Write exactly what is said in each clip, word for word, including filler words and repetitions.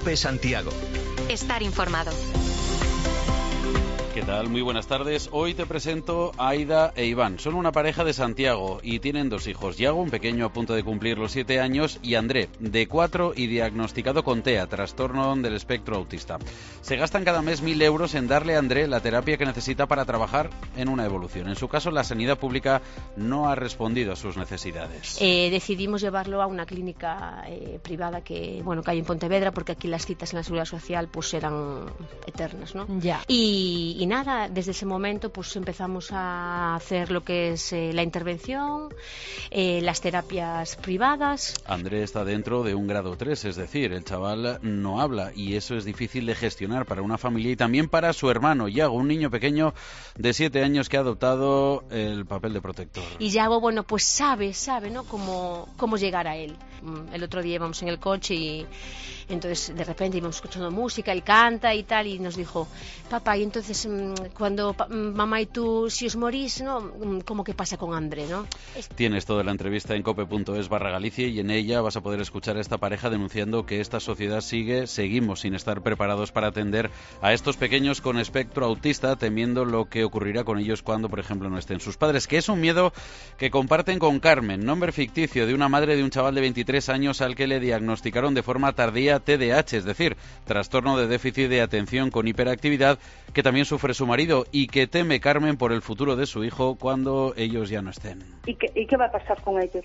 COPE Santiago. Estar informado. ¿Qué tal? Muy buenas tardes. Hoy te presento a Aida e Iván. Son una pareja de Santiago y tienen dos hijos. Yago, un pequeño a punto de cumplir los siete años, y André, de cuatro y diagnosticado con T E A, trastorno del espectro autista. Se gastan cada mes mil euros en darle a André la terapia que necesita para trabajar en una evolución. En su caso, la sanidad pública no ha respondido a sus necesidades. Eh, decidimos llevarlo a una clínica eh, privada que, bueno, que hay en Pontevedra, porque aquí las citas en la Seguridad Social pues eran eternas, ¿no? Ya. Y, y nada, desde ese momento pues empezamos a hacer lo que es eh, la intervención, eh, las terapias privadas. André está dentro de un grado tres, es decir, el chaval no habla y eso es difícil de gestionar para una familia y también para su hermano Yago, un niño pequeño de siete años que ha adoptado el papel de protector. Y Yago, bueno, pues sabe, sabe, ¿no? Cómo, cómo llegar a él. El otro día íbamos en el coche y entonces de repente íbamos escuchando música, él canta y tal, y nos dijo: papá, y entonces cuando mamá y tú, si os morís, ¿no? ¿Cómo que pasa con André, no? Tienes toda la entrevista en cope.es barra Galicia y en ella vas a poder escuchar a esta pareja denunciando que esta sociedad sigue, seguimos sin estar preparados para atender a estos pequeños con espectro autista, temiendo lo que ocurrirá con ellos cuando, por ejemplo, no estén sus padres, que es un miedo que comparten con Carmen, nombre ficticio de una madre de un chaval de veintitrés años al que le diagnosticaron de forma tardía T D A H, es decir, trastorno de déficit de atención con hiperactividad, que también sufre su marido y que teme Carmen por el futuro de su hijo cuando ellos ya no estén. ¿Y qué, y qué va a pasar con ellos?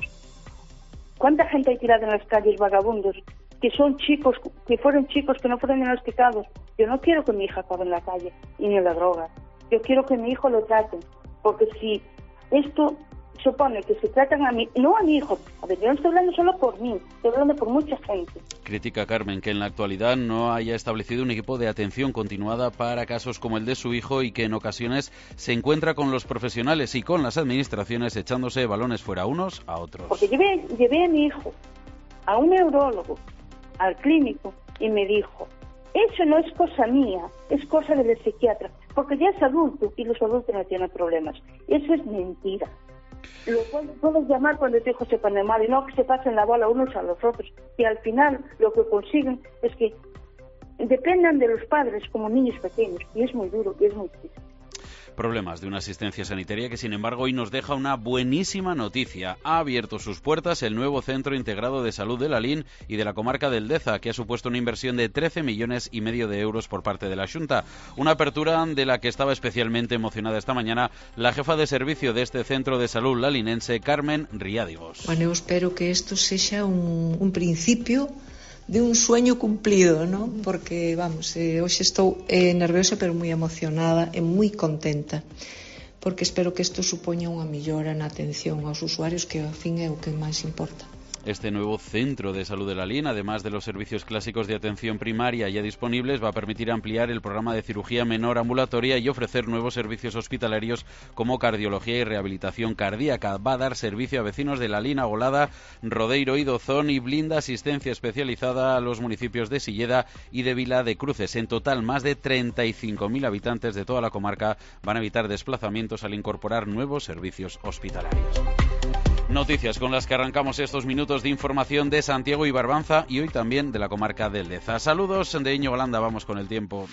¿Cuánta gente hay tirada en las calles, vagabundos, que son chicos, que fueron chicos que no fueron diagnosticados? Yo no quiero que mi hija acabe en la calle y ni en la droga. Yo quiero que mi hijo lo traten, porque si esto supone que se tratan a mí, no a mi hijo, a ver, yo no estoy hablando solo por mí, estoy hablando por mucha gente. Critica Carmen que en la actualidad no haya establecido un equipo de atención continuada para casos como el de su hijo y que en ocasiones se encuentra con los profesionales y con las administraciones echándose balones fuera unos a otros. Porque llevé, llevé a mi hijo a un neurólogo, al clínico, y me dijo: eso no es cosa mía, es cosa del psiquiatra, porque ya es adulto y los adultos no tienen problemas. Eso es mentira. Lo puedes, puedes llamar cuando tu hijo se pone mal y no que se pasen la bola unos a los otros, y al final lo que consiguen es que dependan de los padres como niños pequeños, y es muy duro y es muy triste. Problemas de una asistencia sanitaria que, sin embargo, hoy nos deja una buenísima noticia. Ha abierto sus puertas el nuevo Centro Integrado de Salud de Lalín y de la comarca del Deza, que ha supuesto una inversión de trece millones y medio de euros por parte de la Xunta. Una apertura de la que estaba especialmente emocionada esta mañana la jefa de servicio de este Centro de Salud lalinense, Carmen Riádigos. Bueno, eu espero que isto sexa un, un principio de un sueño cumplido, ¿no? Porque, vamos, eh, hoxe estou eh, nerviosa pero moi emocionada e moi contenta, porque espero que isto supoña unha millora na atención aos usuarios, que ao fin é o que máis importa. Este nuevo Centro de Salud de Lalín, además de los servicios clásicos de atención primaria ya disponibles, va a permitir ampliar el programa de cirugía menor ambulatoria y ofrecer nuevos servicios hospitalarios como cardiología y rehabilitación cardíaca. Va a dar servicio a vecinos de Lalín, Agolada, Rodeiro y Dozón y blinda asistencia especializada a los municipios de Silleda y de Vila de Cruces. En total, más de treinta y cinco mil habitantes de toda la comarca van a evitar desplazamientos al incorporar nuevos servicios hospitalarios. Noticias con las que arrancamos estos minutos de información de Santiago y Barbanza y hoy también de la comarca del Deza. Saludos de Íñigo Landa, vamos con el tiempo.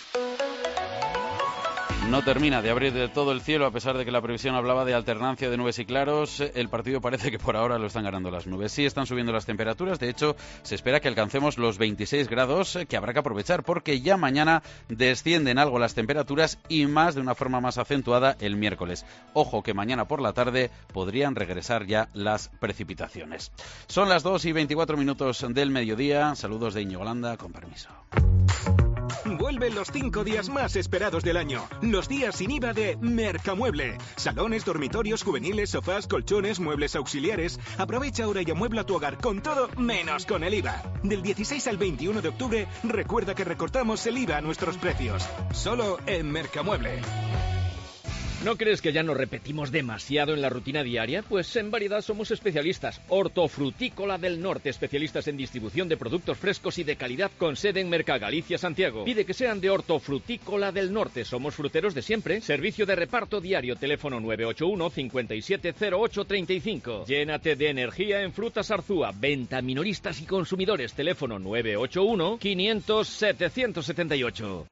No termina de abrir de todo el cielo, a pesar de que la previsión hablaba de alternancia de nubes y claros. El partido parece que por ahora lo están ganando las nubes. Sí están subiendo las temperaturas, de hecho se espera que alcancemos los veintiséis grados, que habrá que aprovechar porque ya mañana descienden algo las temperaturas y más de una forma más acentuada el miércoles. Ojo que mañana por la tarde podrían regresar ya las precipitaciones. Son las dos y veinticuatro minutos del mediodía. Saludos de Íñigo Landa, con permiso. Vuelven los cinco días más esperados del año. Los días sin I V A de Mercamueble. Salones, dormitorios, juveniles, sofás, colchones, muebles auxiliares. Aprovecha ahora y amuebla tu hogar con todo menos con el I V A. Del dieciséis al veintiuno de octubre, recuerda que recortamos el I V A a nuestros precios. Solo en Mercamueble. ¿No crees que ya nos repetimos demasiado en la rutina diaria? Pues en variedad somos especialistas. Hortofrutícola del Norte, especialistas en distribución de productos frescos y de calidad con sede en Mercagalicia, Santiago. Pide que sean de Hortofrutícola del Norte. Somos fruteros de siempre. Servicio de reparto diario. Teléfono nueve ocho uno, cinco siete cero ocho tres cinco. Llénate de energía en Frutas Arzúa. Venta minoristas y consumidores. Teléfono nueve ocho uno, quinientos, setecientos setenta y ocho.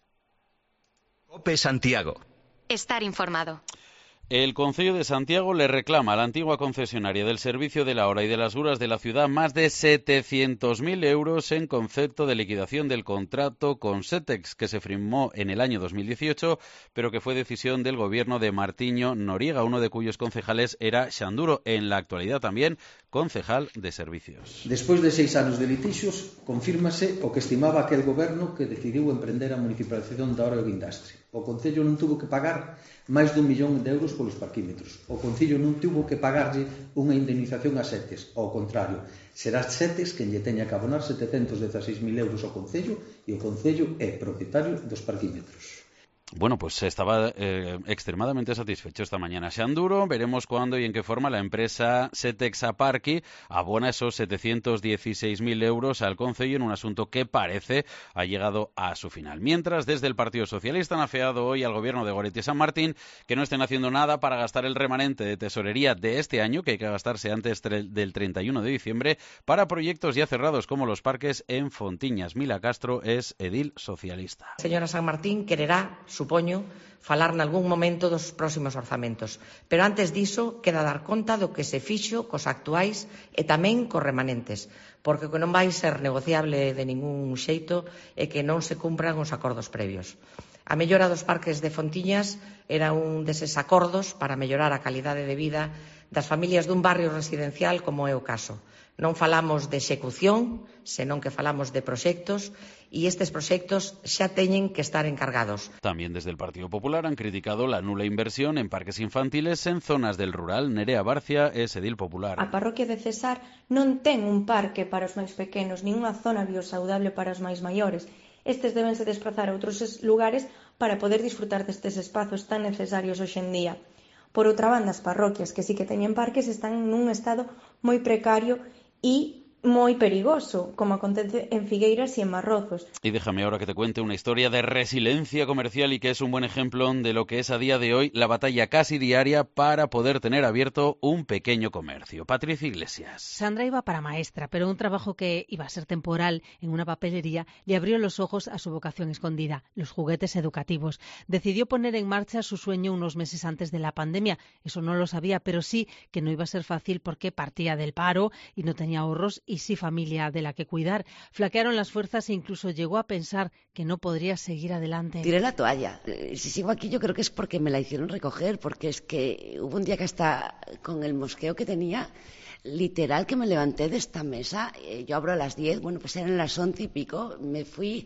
COPE Santiago. Estar informado. El Concello de Santiago le reclama a la antigua concesionaria del servicio de la hora y de las horas de la ciudad más de setecientos mil euros en concepto de liquidación del contrato con Setex, que se firmó en el año dos mil dieciocho, pero que fue decisión del gobierno de Martiño Noriega, uno de cuyos concejales era Xanduro, en la actualidad también concejal de servicios. Despois de seis anos de litixios, confírmase o que estimaba aquel goberno que decidiu emprender a municipalización da hora e o guindastre. O Concello non tuvo que pagar máis dun millón de euros polos parquímetros. O Concello non tuvo que pagarlle unha indemnización a Setes. Ao contrario, será Setes quen lle teña que abonar setecentos dezaseis mil euros ao Concello e o Concello é propietario dos parquímetros. Bueno, pues estaba eh, extremadamente satisfecho esta mañana Xanduro. Veremos cuándo y en qué forma la empresa Setex Aparqui abona esos setecientos dieciséis mil euros al Concello en un asunto que parece ha llegado a su final. Mientras, desde el Partido Socialista han afeado hoy al gobierno de Goretti San Martín que no estén haciendo nada para gastar el remanente de tesorería de este año, que hay que gastarse antes del treinta y uno de diciembre, para proyectos ya cerrados como los parques en Fontiñas. Mila Castro es edil socialista. Señora San Martín quererá, supoño, falar nalgún momento dos próximos orzamentos. Pero antes diso, queda dar conta do que se fixo cos actuais e tamén cos remanentes, porque o que non vai ser negociable de ningún xeito é que non se cumpran os acordos previos. A mellora dos parques de Fontiñas era un deses acordos para mellorar a calidade de vida das familias dun barrio residencial como é o caso. Non falamos de execución, senón que falamos de proxectos, y estos proxectos xa teñen que estar encargados. También desde el Partido Popular han criticado la nula inversión en parques infantiles en zonas del rural. Nerea Barcia es edil popular. A parroquia de Cesar non ten un parque para os máis pequenos, nin unha zona biosaudable para os máis maiores. Estes debense desplazar a outros lugares para poder disfrutar destes espazos tan necesarios hoxe en día. Por outra banda, as parroquias que sí que teñen parques están nun estado moi precario y muy perigoso, como acontece en Figueiras y en Marrozos. Y déjame ahora que te cuente una historia de resiliencia comercial y que es un buen ejemplo de lo que es a día de hoy la batalla casi diaria para poder tener abierto un pequeño comercio. Patricia Iglesias. Sandra iba para maestra, pero un trabajo que iba a ser temporal en una papelería le abrió los ojos a su vocación escondida, los juguetes educativos. Decidió poner en marcha su sueño unos meses antes de la pandemia. Eso no lo sabía, pero sí que no iba a ser fácil porque partía del paro y no tenía ahorros y sí familia de la que cuidar. Flaquearon las fuerzas e incluso llegó a pensar que no podría seguir adelante. Tiré la toalla. Si sigo aquí yo creo que es porque me la hicieron recoger, porque es que hubo un día que hasta con el mosqueo que tenía, literal que me levanté de esta mesa, eh, yo abro a las diez, bueno pues eran las once y pico, me fui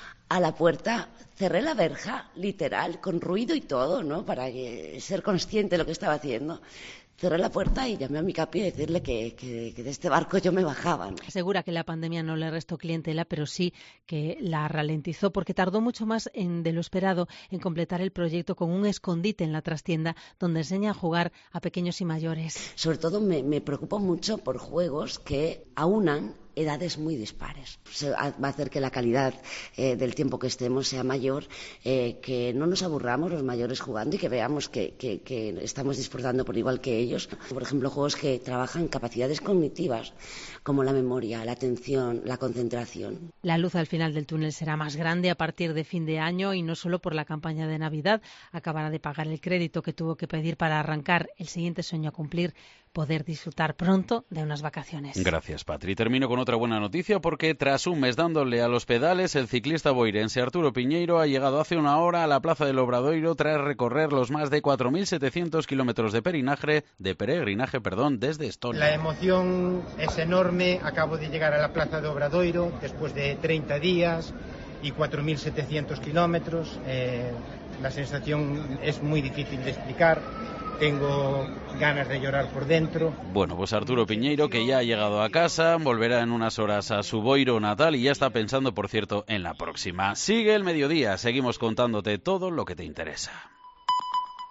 a la puerta, cerré la verja, literal, con ruido y todo, ¿no? Para que, ser consciente de lo que estaba haciendo. Cerré la puerta y llamé a mi capi a decirle que, que, que de este barco yo me bajaba, ¿no? Asegura que la pandemia no le restó clientela, pero sí que la ralentizó porque tardó mucho más en, de lo esperado en completar el proyecto con un escondite en la trastienda donde enseña a jugar a pequeños y mayores. Sobre todo me, me preocupo mucho por juegos que aunan edades muy dispares. Se va a hacer que la calidad eh, del tiempo que estemos sea mayor, eh, que no nos aburramos los mayores jugando y que veamos que, que, que estamos disfrutando por igual que ellos. Por ejemplo, juegos que trabajan capacidades cognitivas, como la memoria, la atención, la concentración. La luz al final del túnel será más grande a partir de fin de año y no solo por la campaña de Navidad. Acabará de pagar el crédito que tuvo que pedir para arrancar el siguiente sueño a cumplir, poder disfrutar pronto de unas vacaciones. Gracias, Patri. Termino con otra buena noticia porque tras un mes dándole a los pedales, el ciclista boirense Arturo Piñeiro ha llegado hace una hora a la Plaza del Obradoiro tras recorrer los más de cuatro mil setecientos kilómetros de peregrinaje, de peregrinaje perdón, desde Estonia. La emoción es enorme. Acabo de llegar a la Plaza de Obradoiro después de treinta días y cuatro mil setecientos kilómetros. Eh, la sensación es muy difícil de explicar. Tengo ganas de llorar por dentro. Bueno, pues Arturo Piñeiro, que ya ha llegado a casa, volverá en unas horas a su boiro natal y ya está pensando, por cierto, en la próxima. Sigue el mediodía, seguimos contándote todo lo que te interesa.